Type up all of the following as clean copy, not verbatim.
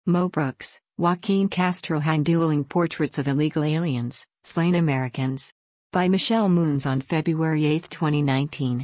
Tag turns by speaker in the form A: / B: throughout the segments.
A: Mo Brooks, Joaquin Castro hang dueling portraits of illegal aliens, slain Americans. By Michelle Moons on February 8, 2019.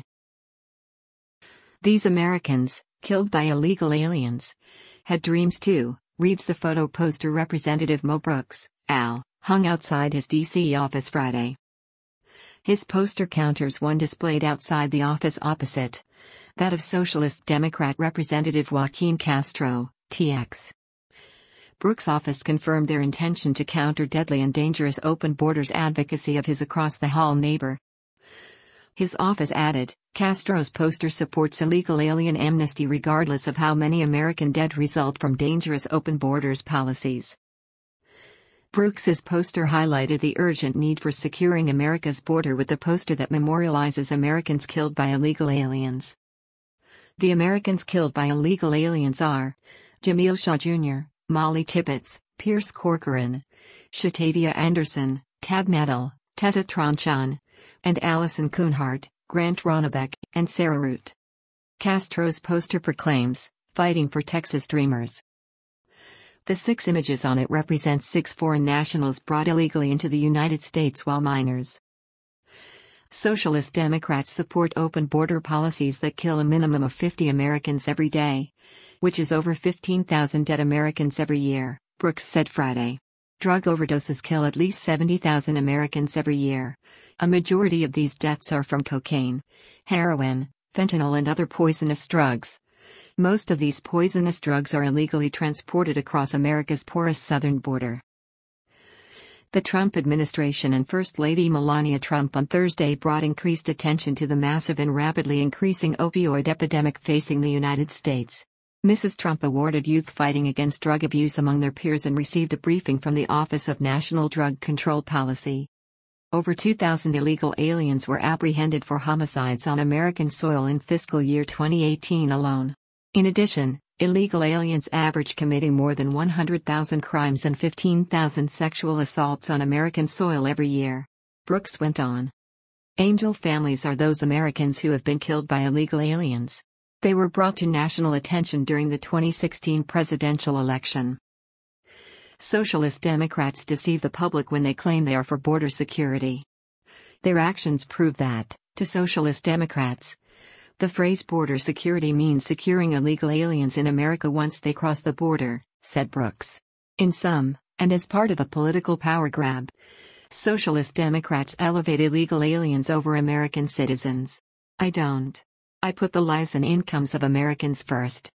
A: These Americans, killed by illegal aliens, had dreams too, reads the photo poster Representative Mo Brooks, AL, hung outside his D.C. office Friday. His poster counters one displayed outside the office opposite, that of Socialist Democrat Representative Joaquin Castro, TX. Brooks' office confirmed their intention to counter deadly and dangerous open borders advocacy of his across-the-hall neighbor. His office added, Castro's poster supports illegal alien amnesty regardless of how many American dead result from dangerous open borders policies. Brooks's poster highlighted the urgent need for securing America's border with the poster that memorializes Americans killed by illegal aliens. The Americans killed by illegal aliens are Jamil Shaw Jr., Molly Tibbetts, Pierce Corcoran, Shatavia Anderson, Tab Metal, Tessa Tronchan, and Allison Kuhnhart, Grant Ronnebeck, and Sarah Root. Castro's poster proclaims, "Fighting for Texas Dreamers." The 6 images on it represent 6 foreign nationals brought illegally into the United States while minors. Socialist Democrats support open border policies that kill a minimum of 50 Americans every day, which is over 15,000 dead Americans every year, Brooks said Friday. Drug overdoses kill at least 70,000 Americans every year. A majority of these deaths are from cocaine, heroin, fentanyl and other poisonous drugs. Most of these poisonous drugs are illegally transported across America's porous southern border. The Trump administration and First Lady Melania Trump on Thursday brought increased attention to the massive and rapidly increasing opioid epidemic facing the United States. Mrs. Trump awarded youth fighting against drug abuse among their peers and received a briefing from the Office of National Drug Control Policy. Over 2,000 illegal aliens were apprehended for homicides on American soil in fiscal year 2018 alone. In addition, illegal aliens average committing more than 100,000 crimes and 15,000 sexual assaults on American soil every year. Brooks went on. Angel families are those Americans who have been killed by illegal aliens. They were brought to national attention during the 2016 presidential election. Socialist Democrats deceive the public when they claim they are for border security. Their actions prove that, to Socialist Democrats, the phrase border security means securing illegal aliens in America once they cross the border, said Brooks. In sum, and as part of a political power grab, Socialist Democrats elevate illegal aliens over American citizens. I don't. I put the lives and incomes of Americans first.